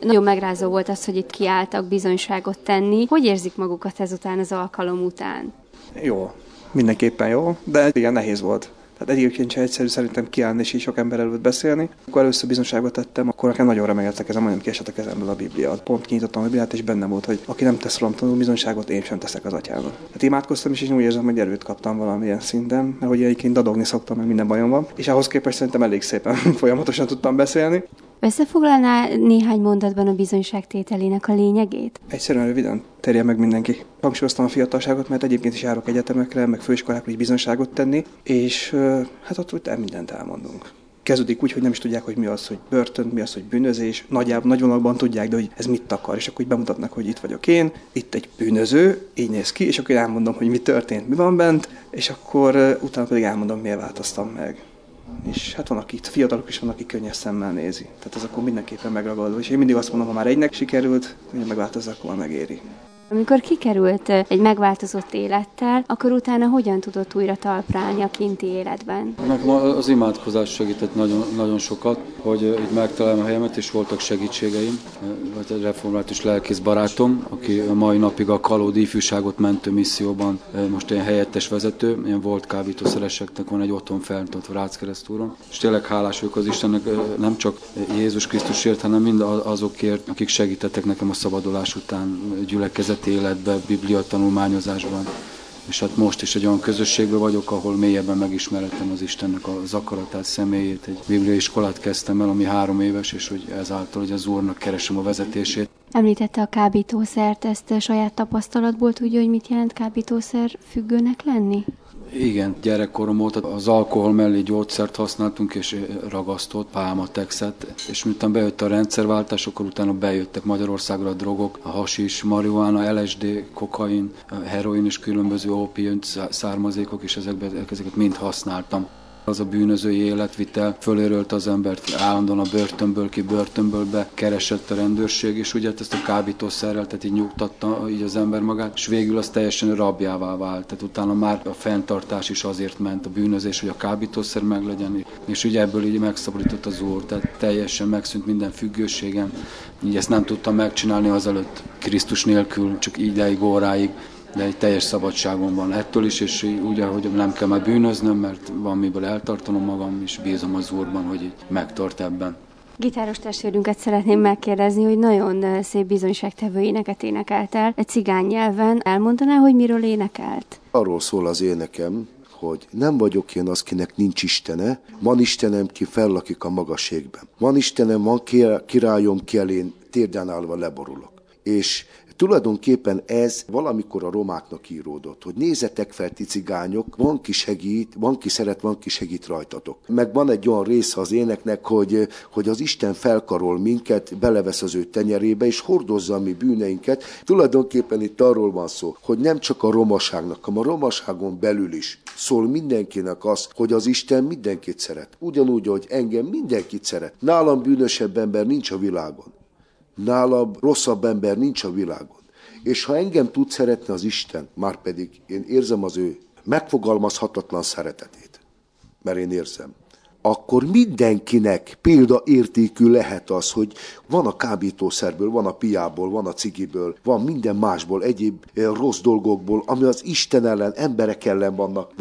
Nagyon megrázó volt az, hogy itt kiálltak bizonyságot tenni. Hogy érzik magukat ezután az alkalom után? Jó, mindenképpen jó, de igen, nehéz volt. Tehát egyébként sem egyszerű szerintem kiállni és így sok ember előtt beszélni. Akkor először bizonyságot tettem, akkor nekem nagyon remegett a kezem, majdnem kiesett a kezemből a Biblia. Pont kinyitottam a Bibliát, és bennem volt, hogy aki nem tesz rólam tanul bizonyságot, én sem teszek az atyának. Hát imádkoztam is, és úgy érzem, hogy erőt kaptam valamilyen szinten, mert hogy egyébként dadogni szoktam, mert minden bajom van. És ahhoz képest szerintem elég szépen folyamatosan tudtam beszélni. Összefoglalná néhány mondatban a bizonyságtételének a lényegét? Egyszerűen röviden terje meg mindenki. Hangsúlyoztam a fiatalságot, mert egyébként is járok egyetemekre, meg főiskolákra is bizonyságot tenni, és hát ott mindent elmondunk. Kezdődik úgy, hogy nem is tudják, hogy mi az, hogy börtön, mi az, hogy bűnözés. Nagy vonalban tudják, de hogy ez mit akar. És akkor így bemutatnak, hogy itt vagyok én, itt egy bűnöző, így néz ki, és akkor elmondom, hogy mi történt, mi van bent, és akkor utána pedig elmondom, miért változtam meg. És hát van, aki fiatalok is van, aki könnyes szemmel nézi. Tehát ez akkor mindenképpen megragadó. És én mindig azt mondom, ha már egynek sikerült, hogy megváltozza, akkor megéri. Amikor kikerült egy megváltozott élettel, akkor utána hogyan tudott újra talpra állni a kinti életben? Nekem az imádkozás segített nagyon, nagyon sokat, hogy így megtalálom a helyemet, és voltak segítségeim. Vagy egy református lelkész barátom, aki a mai napig a Kalódi ifjúságot mentő misszióban most ilyen helyettes vezető, ilyen volt kábítószereseknek van egy otthon fent ott Ráckeresztúron. És tényleg hálás vagyok az Istennek, nem csak Jézus Krisztusért, hanem mind azokért, akik segítettek nekem a szabadulás után gyülekezet életbe, Biblia tanulmányozásban. És hát most is egy olyan közösségben vagyok, ahol mélyebben megismertem az Istennek az akaratát, személyét. Egy bibliai iskolát kezdtem el, ami 3 éves, és hogy ezáltal hogy az Úrnak keresem a vezetését. Említette a kábítószert, ezt saját tapasztalatból tudja, hogy mit jelent kábítószer függőnek lenni? Igen, gyerekkorom óta az alkohol mellé gyógyszert használtunk, és ragasztott, pálmatexet, és miután bejött a rendszerváltás, akkor utána bejöttek Magyarországra a drogok, a hasis, marihuána, LSD, kokain, heroin és különböző ópium származékok, és ezeket mind használtam. Az a bűnözői életvitel fölérölt az embert, állandóan a börtönből ki, börtönből be keresett a rendőrség, és ugye ezt a kábítószerrel, tehát így nyugtatta így az ember magát, és végül az teljesen rabjává vált. Tehát utána már a fenntartás is azért ment, a bűnözés, hogy a kábítószer meglegyen, és ugye ebből így megszabadított az Úr, tehát teljesen megszűnt minden függőségem. Így ezt nem tudtam megcsinálni azelőtt Krisztus nélkül, csak ideig, óráig. De egy teljes szabadságom van ettől is, és úgy, hogy nem kell már bűnöznöm, mert van miből eltartanom magam, és bízom az Úrban, hogy így megtart ebben. Gitáros testvérünket szeretném megkérdezni, hogy nagyon szép bizonyságtevő éneket énekelt el. Egy cigány nyelven elmondaná, hogy miről énekelt? Arról szól az énekem, hogy nem vagyok én az, kinek nincs Istene, van Istenem, ki fellakik a magasségben. Van Istenem, van királyom, ki elén térden állva leborulok. És tulajdonképpen ez valamikor a romáknak íródott, hogy nézzetek fel, ti cigányok, van ki segít, van ki szeret, van ki segít rajtatok. Meg van egy olyan része az éneknek, hogy az Isten felkarol minket, belevesz az ő tenyerébe, és hordozza a mi bűneinket. Tulajdonképpen itt arról van szó, hogy nem csak a romaságnak, hanem a romaságon belül is szól mindenkinek az, hogy az Isten mindenkit szeret. Ugyanúgy, hogy engem mindenkit szeret. Nálam bűnösebb ember nincs a világon. Nálam rosszabb ember nincs a világon. És ha engem tud szeretni az Isten, márpedig én érzem az ő megfogalmazhatatlan szeretetét, mert én érzem, akkor mindenkinek példaértékű lehet az, hogy van a kábítószerből, van a piából, van a cigiből, van minden másból, egyéb rossz dolgokból, ami az Isten ellen, emberek ellen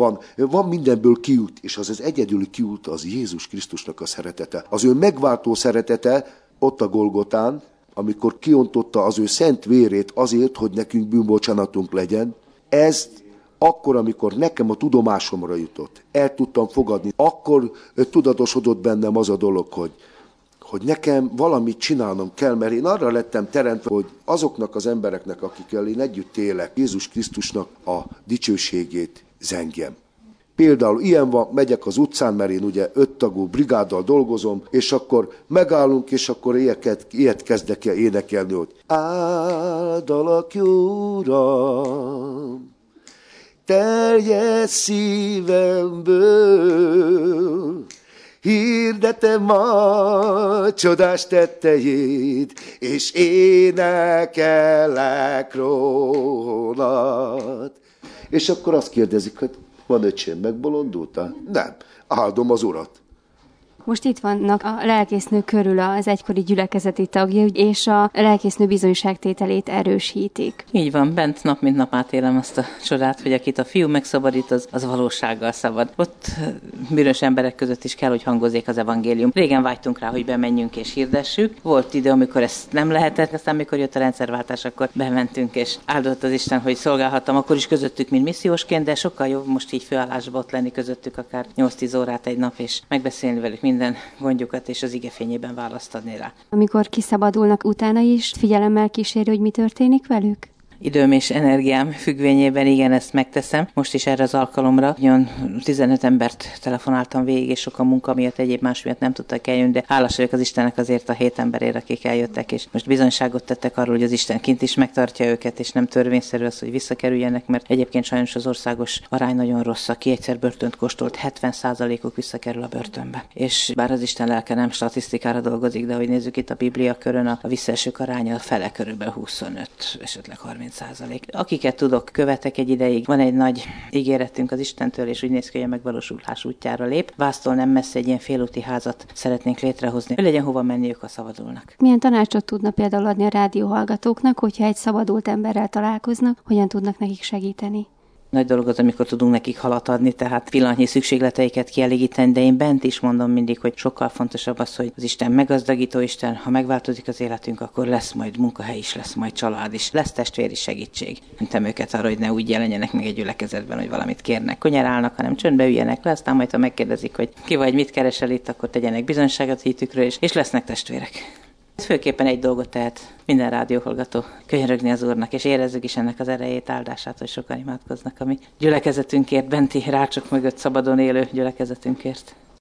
van mindenből kiút, és az egyedüli kiút az Jézus Krisztusnak a szeretete. Az ő megváltó szeretete ott a Golgotán, amikor kiontotta az ő szent vérét azért, hogy nekünk bűnbocsánatunk legyen, ezt akkor, amikor nekem a tudomásomra jutott, el tudtam fogadni, akkor tudatosodott bennem az a dolog, hogy nekem valamit csinálnom kell, mert én arra lettem teremtve, hogy azoknak az embereknek, akikkel én együtt élek, Jézus Krisztusnak a dicsőségét zengjem. Például ilyen van, megyek az utcán, mert én ugye 5 tagú brigáddal dolgozom, és akkor megállunk, és akkor ilyet kezdek el énekelni, hogy áldalak jó Uram, teljes szívemből, hirdetem a csodás tettejét, és énekelek rólad. És akkor azt kérdezik, hogy van öcsém, megbolondultál? Nem, áldom az Urat. Most itt vannak a lelkésznő körül az egykori gyülekezeti tagjai, és a lelkésznő bizonyságtételét erősítik. Így van, bent nap mint nap átélem azt a csodát, hogy akit a Fiú megszabadít, az valósággal szabad. Ott bűnös emberek között is kell, hogy hangozzék az evangélium. Régen vágytunk rá, hogy bemenjünk és hirdessük. Volt idő, amikor ezt nem lehetett, aztán amikor jött a rendszerváltás, akkor bementünk, és áldott az Isten, hogy szolgálhattam akkor is közöttük, mint missziósként, de sokkal jobb most így főállásba ott lenni közöttük akár 8-10 órát egy nap, és megbeszélni velük minden gondjukat, és az igefényében választ adni rá. Amikor kiszabadulnak, utána is figyelemmel kíséri, hogy mi történik velük? Időm és energiám függvényében igen, ezt megteszem. Most is erre az alkalomra 15 embert telefonáltam végig, és sokan munka miatt, egyéb más miatt nem tudtak eljönni, de hálás vagyok az Istennek azért a 7 emberért, akik eljöttek, és most bizonyságot tettek arról, hogy az Isten kint is megtartja őket, és nem törvényszerű az, hogy visszakerüljenek, mert egyébként sajnos az országos arány nagyon rossz. Aki egyszer börtönt kóstolt, 70%-uk visszakerül a börtönbe. És bár az Isten lelke nem statisztikára dolgozik, de hogy nézzük itt a Biblia körön, a visszaesők aránya a fele, körülbelül 25, esetleg 30%. Akiket tudok, követek egy ideig. Van egy nagy ígéretünk az Istentől, és úgy néz ki, hogy a megvalósulás útjára lép. Vásztól nem messze egy ilyen félúti házat szeretnénk létrehozni, hogy legyen hova menniük, ha szabadulnak. Milyen tanácsot tudna például adni a rádióhallgatóknak, hogyha egy szabadult emberrel találkoznak, hogyan tudnak nekik segíteni? Nagy dolog az, amikor tudunk nekik halat adni, tehát pillanatnyi szükségleteiket kielégíteni, de én bent is mondom mindig, hogy sokkal fontosabb az, hogy az Isten meggazdagító Isten, ha megváltozik az életünk, akkor lesz majd munkahely is, lesz majd család is, lesz testvéri segítség. Mentem őket arra, hogy ne úgy jelenjenek meg egy gyülekezetben, hogy valamit kérnek, konyerálnak, hanem csöndbe üljenek le, aztán majd ha megkérdezik, hogy ki vagy, mit keresel itt, akkor tegyenek bizonyságot hitükről, és lesznek testvérek. Főképpen egy dolgot tehet minden rádióhallgató, könyörögni az Úrnak, és érezzük is ennek az erejét, áldását, hogy sokan imádkoznak a mi gyülekezetünkért, benti rácsok mögött szabadon élő gyülekezetünkért.